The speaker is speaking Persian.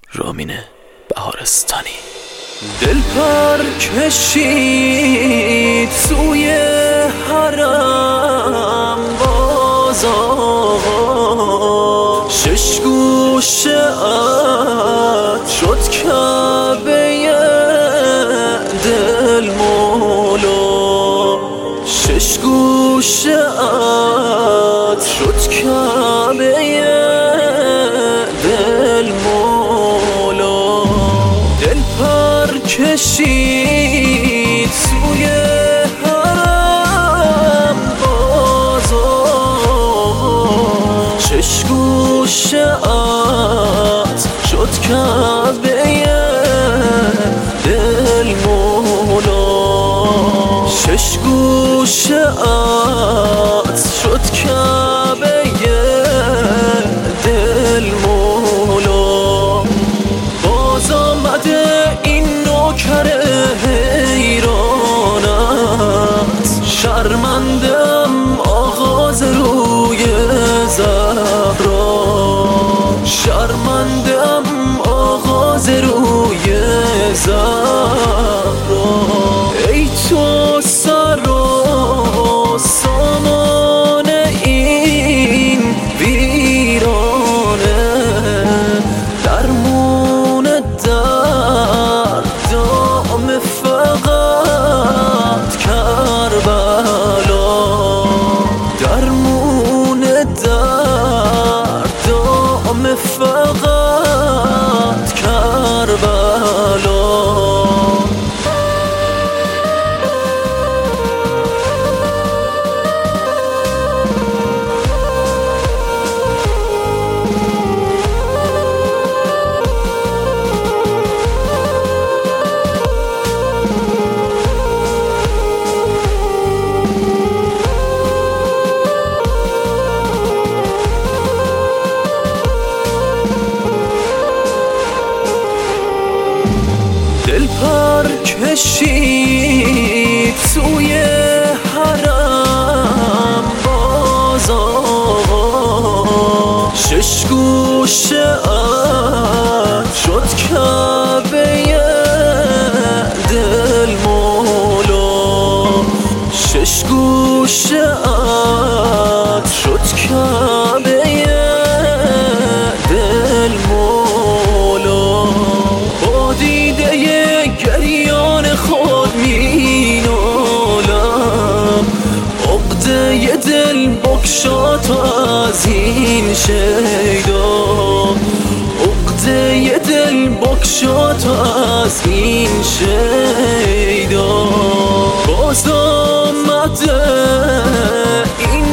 رامین بهارستانی. دل پر کشید سوی حرم باز آقا، شش گوشه ات شد کعبه دل مولا، شش گوشه ات شد کعبه دل مولا. دل پر کشید سوی حرم باز آقا، شش گوشه ات شد کعبه دل مولا، شش گوشه ات شد کعبه دل مولا. باز آمده این نوکر حیرانت، شرمندم آغاز روی زهرا، شرمندم آغاز روی زهرا. ای تو سر و سامان این ویرانه، درمون دردام فقط کربلا، درمون دردام فقط کربلا. دل پر کشید سوی حرم باز آقا، شش گوشه ات شد کعبه دل مولا، شش گوشه ات شد کعبه دل مولا. با دیده گریان خود می نالم، عقده دل بگشا تو از این شیدا، عقده دل بگشا تو از این شیدا. باز آمده این